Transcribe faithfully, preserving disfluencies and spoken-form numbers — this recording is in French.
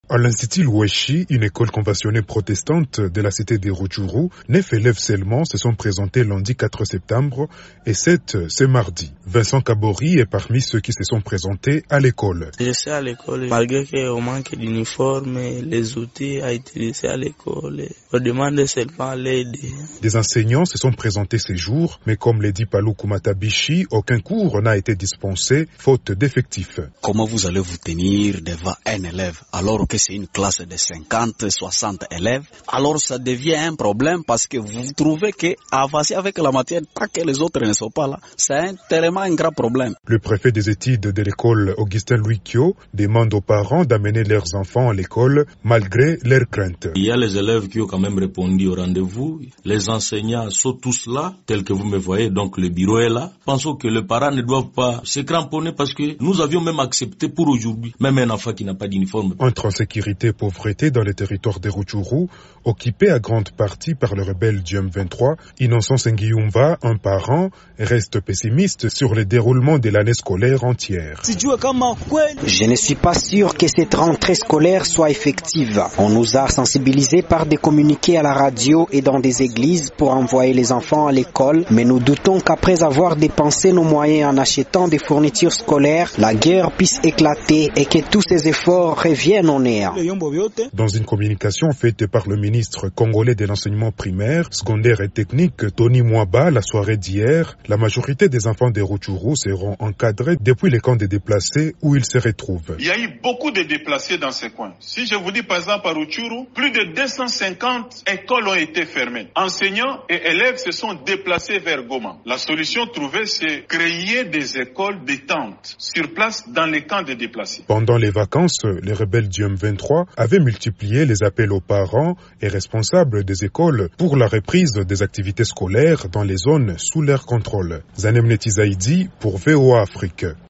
À l'Institut Loueshi, une école conventionnée protestante de la cité des Rutshuru, neuf élèves seulement se sont présentés lundi quatre septembre et sept ce mardi. Vincent Kabori est parmi ceux qui se sont présentés à l'école. Je suis à l'école, malgré qu'on manque d'uniformes, les outils à utiliser à l'école, on demande seulement l'aide. Des enseignants se sont présentés ces jours, mais comme l'a dit Palou Kumatabishi, aucun cours n'a été dispensé, faute d'effectifs. Comment vous allez vous tenir devant un élève alors que c'est une classe de cinquante, soixante élèves? Alors ça devient un problème parce que vous trouvez qu'avancer avec la matière tant que les autres ne sont pas là, c'est un, tellement un grand problème. Le préfet des études de l'école, Augustin Louis Kyo, demande aux parents d'amener leurs enfants à l'école malgré leurs craintes. Il y a les élèves qui ont quand même répondu au rendez-vous. Les enseignants sont tous là, tels que vous me voyez, donc le bureau est là. Pensons que les parents ne doivent pas se cramponner parce que nous avions même accepté pour aujourd'hui, même un enfant qui n'a pas d'uniforme. Entre insécurité et pauvreté dans les territoires des Rutshuru, occupés à grande partie par le rebelle du M vingt-trois, Innocence Nguiyumva, un parent, reste pessimiste sur le déroulement de l'année scolaire entière. Je ne suis pas sûr que cette rentrée scolaire soit effective. On nous a sensibilisés par des communiqués à la radio et dans des églises pour envoyer les enfants à l'école, mais nous doutons qu'après avoir dépensé nos moyens en achetant des fournitures scolaires, la guerre puisse éclater et que tous ces efforts reviennent en néant. Dans une communication faite par le ministre congolais de l'enseignement primaire, secondaire et technique, Tony Mwaba, la soirée d'hier, la majorité des enfants des Rutshuru seront encadrés depuis les camps de déplacés où ils se retrouvent. Il y a eu beaucoup de déplacés dans ces coins. Si je vous dis par exemple à Rutshuru, plus de deux cent cinquante écoles ont été fermées. Enseignants et élèves se sont déplacés vers Goma. La solution trouvée, c'est créer des écoles détente sur place dans les camps de déplacés. Pendant les vacances, les rebelles du M vingt-trois avaient multiplié les appels aux parents et responsables des écoles pour la reprise des activités scolaires dans les zones sous leur contrôle. Zanem Netizaidi pour V O A Afrique.